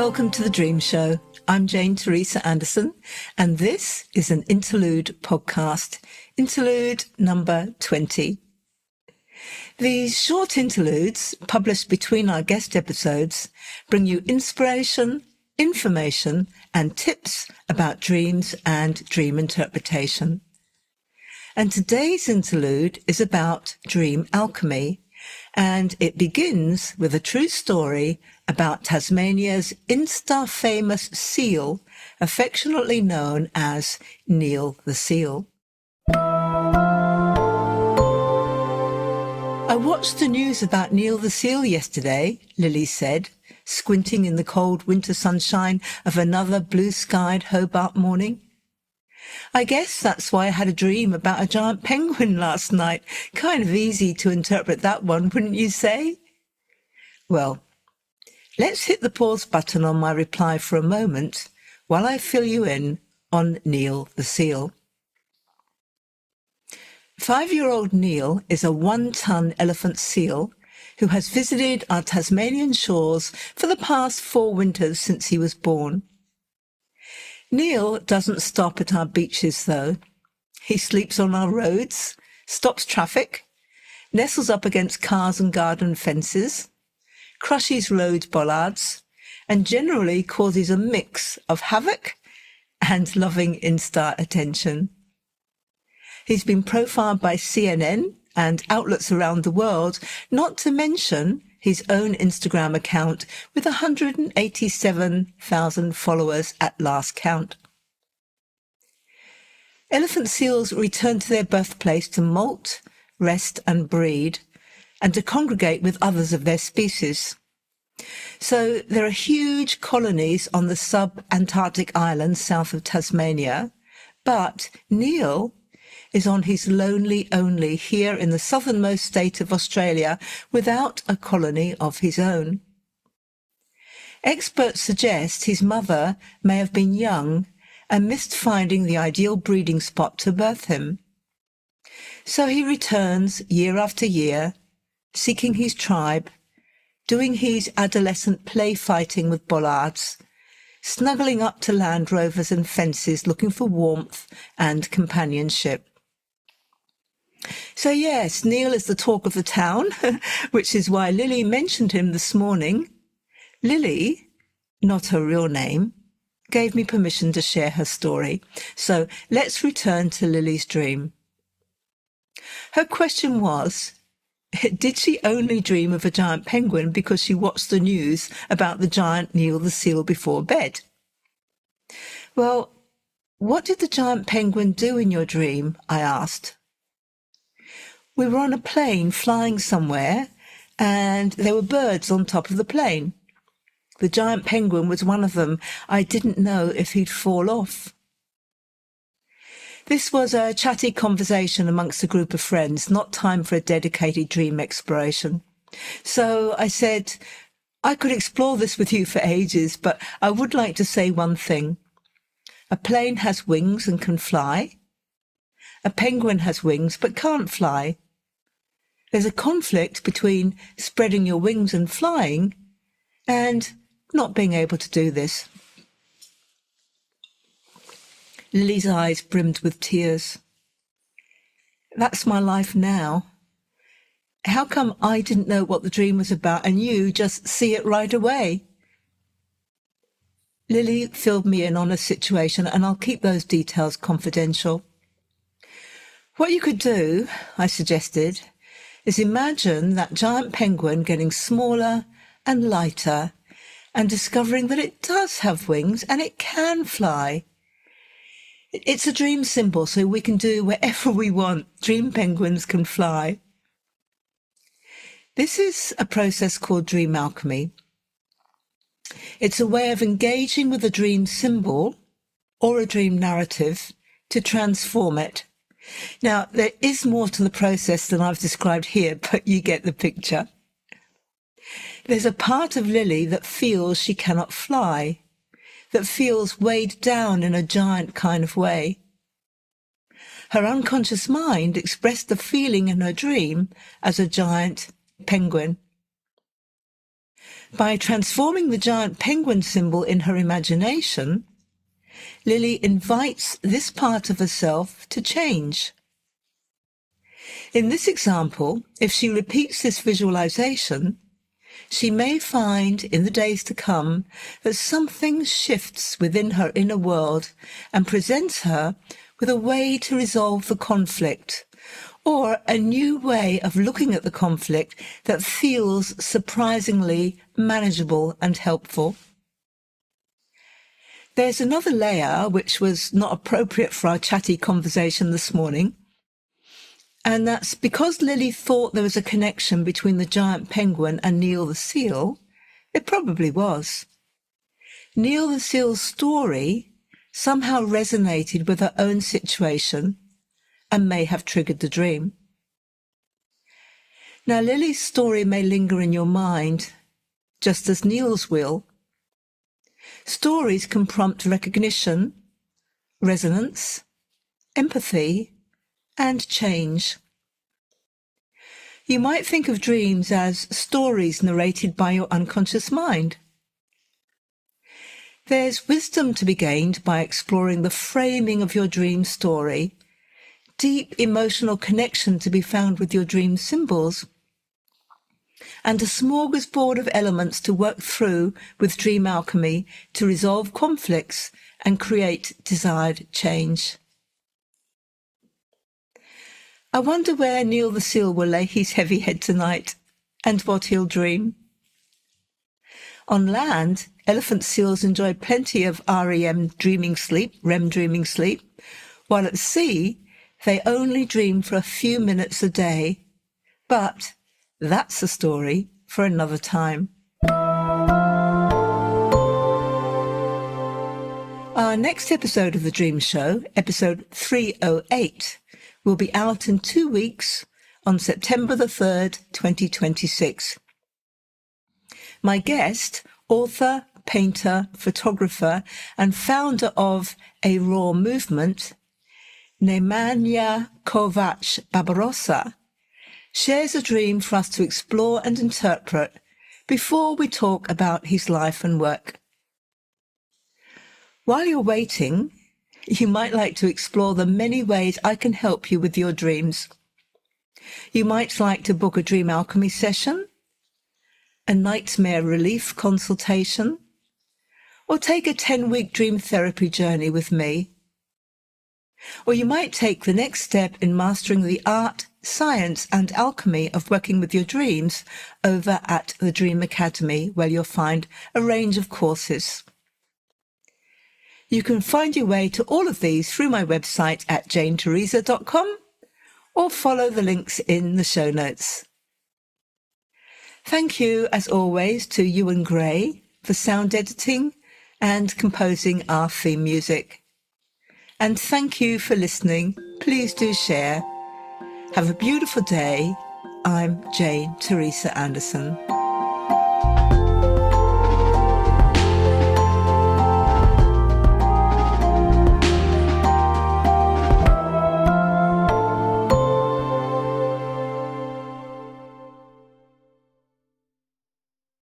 Welcome to The Dream Show. I'm Jane Teresa Anderson, and this is an interlude podcast, interlude number 20. These short interludes, published between our guest episodes, bring you inspiration, information, and tips about dreams and dream interpretation. And today's interlude is about dream alchemy, and it begins with a true story about Tasmania's Insta-famous seal, affectionately known as Neil the Seal. I watched the news about Neil the Seal yesterday, Lily said, squinting in the cold winter sunshine of another blue-skied Hobart morning. I guess that's why I had a dream about a giant penguin last night. Kind of easy to interpret that one, wouldn't you say? Well, let's hit the pause button on my reply for a moment while I fill you in on Neil the Seal. 5-year-old Neil is a 1-ton elephant seal who has visited our Tasmanian shores for the past 4 winters since he was born. Neil doesn't stop at our beaches, though. He sleeps on our roads, stops traffic, nestles up against cars and garden fences, crushes road bollards, and generally causes a mix of havoc and loving Insta attention. He's been profiled by CNN and outlets around the world, not to mention his own Instagram account with 187,000 followers at last count. Elephant seals return to their birthplace to molt, rest and breed, and to congregate with others of their species. So there are huge colonies on the sub-Antarctic islands south of Tasmania, but Neil is on his lonely only here in the southernmost state of Australia without a colony of his own. Experts suggest his mother may have been young and missed finding the ideal breeding spot to birth him. So he returns year after year, seeking his tribe, doing his adolescent play fighting with bollards, snuggling up to Land Rovers and fences looking for warmth and companionship. So yes, Neil is the talk of the town, which is why Lily mentioned him this morning. Lily, not her real name, gave me permission to share her story. So let's return to Lily's dream. Her question was, did she only dream of a giant penguin because she watched the news about the giant Neil the Seal before bed? Well, what did the giant penguin do in your dream? I asked. We were on a plane flying somewhere, and there were birds on top of the plane. The giant penguin was one of them. I didn't know if he'd fall off. This was a chatty conversation amongst a group of friends, not time for a dedicated dream exploration. So I said, I could explore this with you for ages, but I would like to say one thing. A plane has wings and can fly. A penguin has wings but can't fly. There's a conflict between spreading your wings and flying and not being able to do this. Lily's eyes brimmed with tears. That's my life now. How come I didn't know what the dream was about and you just see it right away? Lily filled me in on a situation, and I'll keep those details confidential. What you could do, I suggested, is imagine that giant penguin getting smaller and lighter and discovering that it does have wings and it can fly. It's a dream symbol, so we can do wherever we want. Dream penguins can fly. This is a process called dream alchemy. It's a way of engaging with a dream symbol or a dream narrative to transform it. Now, there is more to the process than I've described here, but you get the picture. There's a part of Lily that feels she cannot fly, that feels weighed down in a giant kind of way. Her unconscious mind expressed the feeling in her dream as a giant penguin. By transforming the giant penguin symbol in her imagination, Lily invites this part of herself to change. In this example, if she repeats this visualization, she may find in the days to come that something shifts within her inner world and presents her with a way to resolve the conflict, or a new way of looking at the conflict that feels surprisingly manageable and helpful. There's another layer which was not appropriate for our chatty conversation this morning, and that's because Lily thought there was a connection between the giant penguin and Neil the seal. It probably was. Neil the seal's story somehow resonated with her own situation and may have triggered the dream. Now, Lily's story may linger in your mind, just as Neil's will. Stories can prompt recognition, resonance, empathy, and change. You might think of dreams as stories narrated by your unconscious mind. There's wisdom to be gained by exploring the framing of your dream story, deep emotional connection to be found with your dream symbols, and a smorgasbord of elements to work through with dream alchemy to resolve conflicts and create desired change. I wonder where Neil the seal will lay his heavy head tonight and what he'll dream. On land, elephant seals enjoy plenty of REM dreaming sleep, while at sea, they only dream for a few minutes a day. But that's a story for another time. Our next episode of The Dream Show, episode 308, will be out in 2 weeks on September the 3rd, 2026. My guest, author, painter, photographer, and founder of A Raw Movement, Nemanja Kovač Barbarossa, shares a dream for us to explore and interpret before we talk about his life and work. While you're waiting, you might like to explore the many ways I can help you with your dreams. You might like to book a dream alchemy session, a nightmare relief consultation, or take a 10-week dream therapy journey with me. Or you might take the next step in mastering the art, science, and alchemy of working with your dreams over at the Dream Academy, where you'll find a range of courses. You can find your way to all of these through my website at janeteresa.com or follow the links in the show notes. Thank you, as always, to Ewan Gray for sound editing and composing our theme music. And thank you for listening. Please do share. Have a beautiful day. I'm Jane Teresa Anderson.